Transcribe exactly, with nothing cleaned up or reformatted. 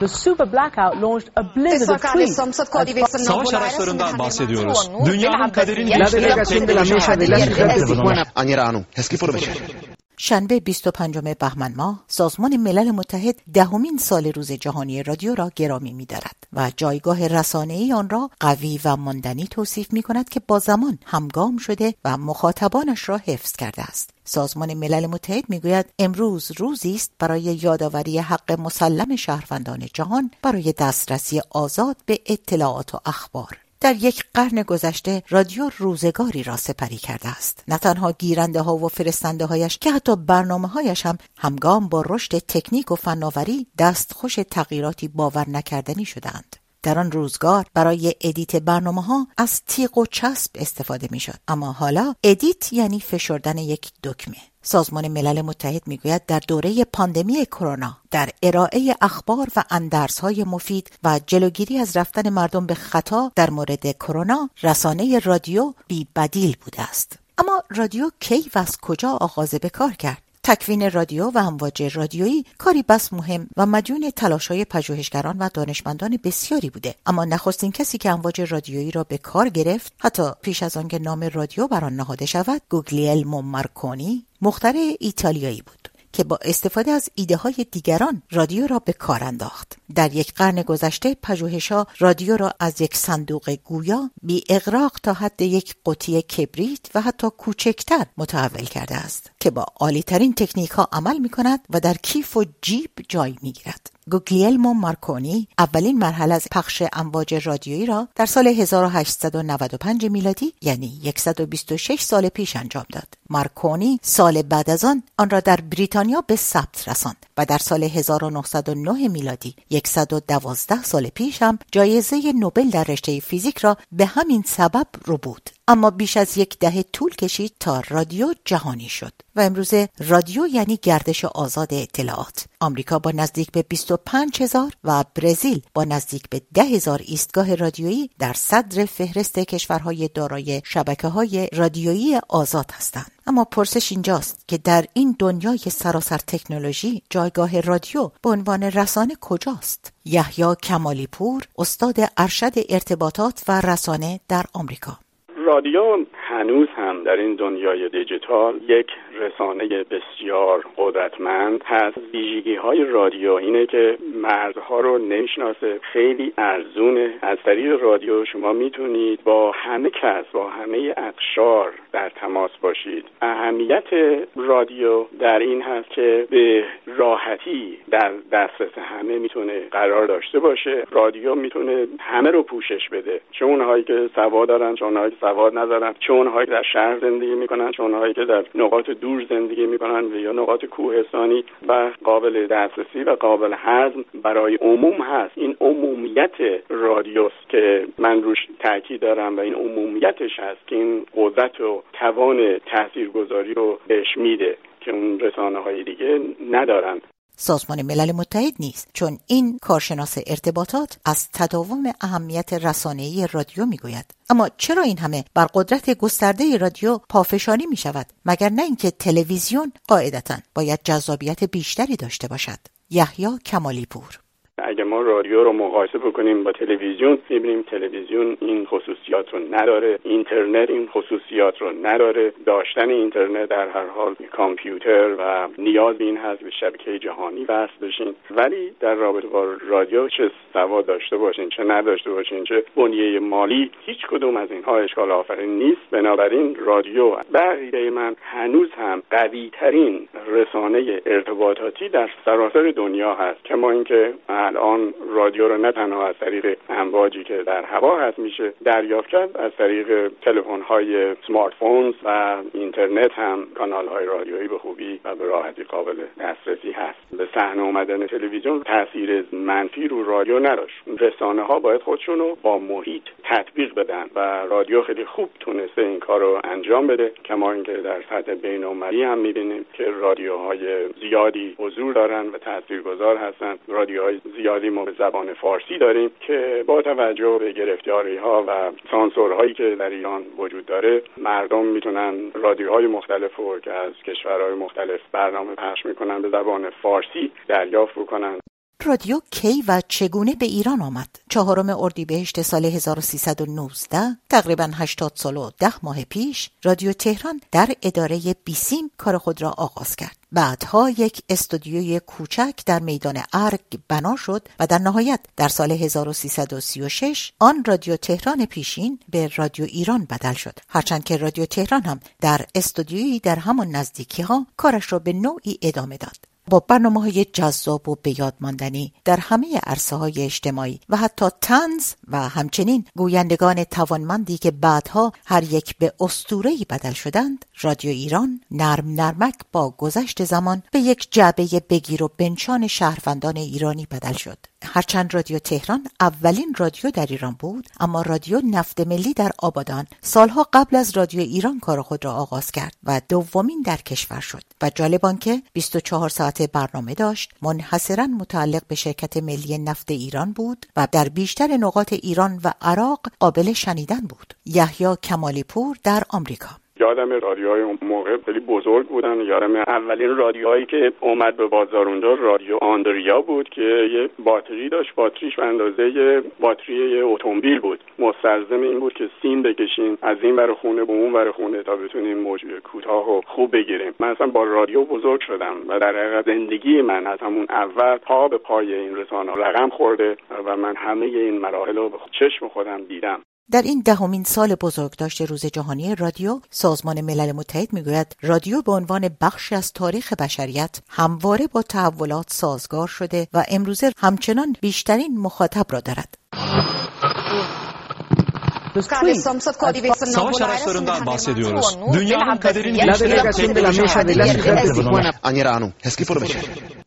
The super blackout launched a blizzard of tweets. Savaşlarından bahsediyoruz. Dünyanın kaderini شنبه بیست و پنجم بهمن ماه سازمان ملل متحد دهمین سال روز جهانی رادیو را گرامی می‌دارد و جایگاه رسانه‌ای آن را قوی و ماندنی توصیف می‌کند که با زمان همگام شده و مخاطبانش را حفظ کرده است. سازمان ملل متحد می‌گوید امروز روزی است برای یادآوری حق مسلم شهروندان جهان برای دسترسی آزاد به اطلاعات و اخبار. در یک قرن گذشته رادیو روزگاری را سپری کرده است. نه تنها گیرنده ها و فرستنده هایش که حتی برنامه هایش هم همگام با رشد تکنیک و فناوری دستخوش تغییراتی باور نکردنی شدند. در آن روزگار برای ادیت برنامه ها از تیغ و چسب استفاده می شد. اما حالا ادیت یعنی فشردن یک دکمه. سازمان ملل متحد میگوید در دوره پاندمی کرونا در ارائه اخبار و اندرزهای مفید و جلوگیری از رفتن مردم به خطا در مورد کرونا رسانه رادیو بی بدیل بوده است. اما رادیو کی و از کجا آغاز به کار کرد؟ تکوین رادیو و امواج رادیویی کاری بس مهم و مدیون تلاش‌های پژوهشگران و دانشمندان بسیاری بوده، اما نخستین کسی که امواج رادیویی را به کار گرفت حتی پیش از آنکه نام رادیو بر آن نهاده شود گوگلیلمو مارکونی مخترع ایتالیایی بود که با استفاده از ایده های دیگران رادیو را به کار انداخت. در یک قرن گذشته پژوهش‌ها رادیو را از یک صندوق گویا بی اغراق تا حد یک قوطی کبریت و حتی کوچکتر متحول کرده است که با عالی‌ترین تکنیک‌ها عمل می‌کند و در کیف و جیب جای می‌گیرد. گوگلیلمو مارکونی اولین مرحله از پخش امواج رادیویی را در سال هزار و هشتصد و نود و پنج میلادی یعنی صد و بیست و شش سال پیش انجام داد. مارکونی سال بعد از آن آن را در بریتانیا به ثبت رساند و در سال هزار و نهصد و نه میلادی صد و دوازده سال پیش هم جایزه نوبل در رشته فیزیک را به همین سبب رو بود. اما بیش از یک دهه طول کشید تا رادیو جهانی شد و امروزه رادیو یعنی گردش آزاد اطلاعات. آمریکا با نزدیک به بیست و پنج هزار و برزیل با نزدیک به ده هزار ایستگاه رادیویی در صدر فهرست کشورهای دارای شبکه‌های رادیویی آزاد هستند. اما پرسش اینجاست که در این دنیای سراسر تکنولوژی جایگاه رادیو به عنوان رسانه کجاست؟ یحیی کمالی پور، استاد ارشد ارتباطات و رسانه در آمریکا. رادیو هنوز هم در این دنیای دیجیتال یک رسانه بسیار قدرتمند هست. ویژگی‌های رادیو اینه که مرزها رو نمیشناسه، خیلی ارزونه. از طریق رادیو شما میتونید با همه کس، با همه اقشار در تماس باشید. اهمیت رادیو در این هست که به راحتی در دسترس همه میتونه قرار داشته باشه. رادیو میتونه همه رو پوشش بده، چه اونهایی که سواد دارن، چه اونهایی که سواد ندارن، چه اونهایی که در شهر زندگی میکنن، چه اونهایی که در نقاط دور زندگی میکنن یا نقاط کوهستانی، و قابل دسترسی و قابل هضم برای عموم هست. این عمومیت رادیوست که من روش تاکید دارم و این عمومیتش هست که این قدرت و توان تاثیرگذاری رو بهش میده که اون رسانه‌های دیگه ندارن. سازمان ملل متحد نیست، چون این کارشناس ارتباطات از تداوم اهمیت رسانه‌ای رادیو میگوید. اما چرا این همه بر قدرت گسترده رادیو پافشاری می شود؟ مگر نه اینکه تلویزیون قاعدتاً باید جذابیت بیشتری داشته باشد؟ یحیی کمالی پور: اگه ما رادیو رو مقایسه بکنیم با تلویزیون، می‌بینیم تلویزیون این خصوصیات رو نداره، اینترنت این خصوصیات رو نداره. داشتن اینترنت در هر حال کامپیوتر و نیاز به این هست به شبکه جهانی وصل بشین، ولی در رابطه با رادیو چه سواد داشته باشین چه نداشته باشین چه بنیه مالی، هیچ کدوم از اینها اشکال آفرین نیست. بنابراین رادیو به من هنوز هم قوی ترین رسانه ارتباطاتی در سراسر دنیا هست. کما اینکه الان رادیو رو نه تنها از طریق امواجی که در هوا هست میشه دریافت کرد، از طریق تلفن‌های سمارت فونز و اینترنت هم کانال‌های رادیویی به خوبی و به راحتی قابل دسترسی هست. به صحنه اومدن تلویزیون تاثیر منفی رو رادیو نداشت. رسانه‌ها باید خودشون رو با محیط تطبیق بدن و رادیو خیلی خوب تونسته این کار رو انجام بده. کما اینکه در سطح بین‌المللی هم می‌بینیم که رادیوهای زیادی حضور دارن و تاثیرگذار هستن. رادیوهای زیادی ما به زبان فارسی داریم که با توجه به گرفتاری‌ها و سانسورهایی که در ایران وجود داره، مردم میتونن رادیوهای مختلف رو که از کشورهای مختلف برنامه پخش میکنن به زبان فارسی دریافت بکنن. رادیو کی و چگونه به ایران آمد؟ چهارم اردیبهشت سال هزار و سیصد و نوزده، تقریباً هشتاد سال و ده ماه پیش، رادیو تهران در اداره بیسیم کار خود را آغاز کرد. بعدها یک استودیوی کوچک در میدان ارگ بنا شد و در نهایت در سال هزار و سیصد و سی و شش آن رادیو تهران پیشین به رادیو ایران بدل شد. هرچند که رادیو تهران هم در استودیویی در همان نزدیکی ها کارش را به نوعی ادامه داد، با برنامه‌های جذاب و به یاد ماندنی در همه عرصه‌های اجتماعی و حتی طنز و همچنین گویندگان توانمندی که بعدها هر یک به اسطوره‌ای بدل شدند. رادیو ایران نرم نرمک با گذشت زمان به یک جعبه بگیر و بنشان شهروندان ایرانی بدل شد. هرچند رادیو تهران اولین رادیو در ایران بود، اما رادیو نفت ملی در آبادان سالها قبل از رادیو ایران کار خود را آغاز کرد و دومین در کشور شد و جالب آنکه بیست و چهار ساعت برنامه داشت، منحصراً متعلق به شرکت ملی نفت ایران بود و در بیشتر نقاط ایران و عراق قابل شنیدن بود. یحیی کمالی پور در آمریکا. یادم رادیوهای اون موقع خیلی بزرگ بودن. یادم اولین رادیوهایی که اومد به بازار اونجا رادیو آندریا بود که یه باتری داشت، باتریش به اندازه باتری اتومبیل بود. مستلزم این بود که سیم بکشیم از این ور خونه به اون ور خونه تا بتونیم موج کوتاه و خوب بگیریم. من اصلا با رادیو بزرگ شدم و در حقیقت زندگی من از همون اول پا به پای این رسانه رقم خورده و من همه این مراحل رو به چشم خودم دیدم. در این دهمین سال بزرگداشت روز جهانی رادیو، سازمان ملل متحد میگوید رادیو به عنوان بخشی از تاریخ بشریت همواره با تحولات سازگار شده و امروزه همچنان بیشترین مخاطب را دارد. Savaş araçlarından bahsediyoruz. Dünyanın kaderini değiştiren teknoloji. Añerano, eski formación.